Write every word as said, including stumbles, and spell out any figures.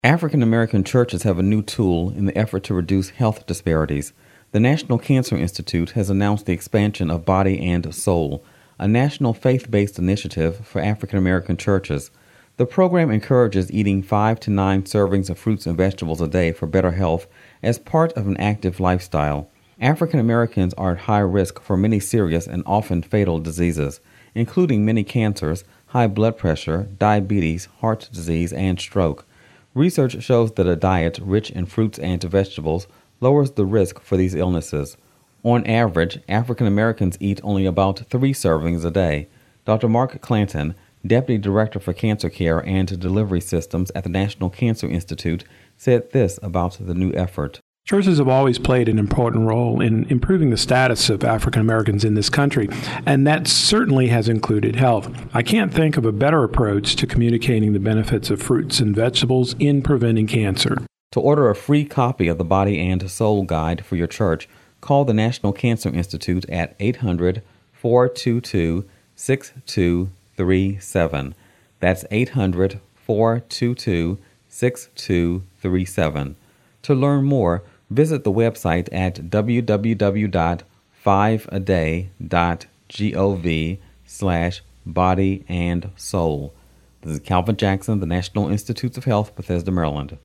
African American churches have a new tool in the effort to reduce health disparities. The National Cancer Institute has announced the expansion of Body and Soul, a national faith-based initiative for African American churches. The program encourages eating five to nine servings of fruits and vegetables a day for better health as part of an active lifestyle. African Americans are at high risk for many serious and often fatal diseases, including many cancers, high blood pressure, diabetes, heart disease, and stroke. Research shows that a diet rich in fruits and vegetables lowers the risk for these illnesses. On average, African Americans eat only about three servings a day. Doctor Mark Clanton, Deputy Director for Cancer Care and Delivery Systems at the National Cancer Institute, said this about the new effort. Churches have always played an important role in improving the status of African Americans in this country, and that certainly has included health. I can't think of a better approach to communicating the benefits of fruits and vegetables in preventing cancer. To order a free copy of the Body and Soul Guide for your church, call the National Cancer Institute at eight hundred, four two two, six two three seven. That's eight hundred, four two two, six two three seven. To learn more, visit the website at w w w dot five a day dot gov slash body and soul. This is Calvin Jackson, the National Institutes of Health, Bethesda, Maryland.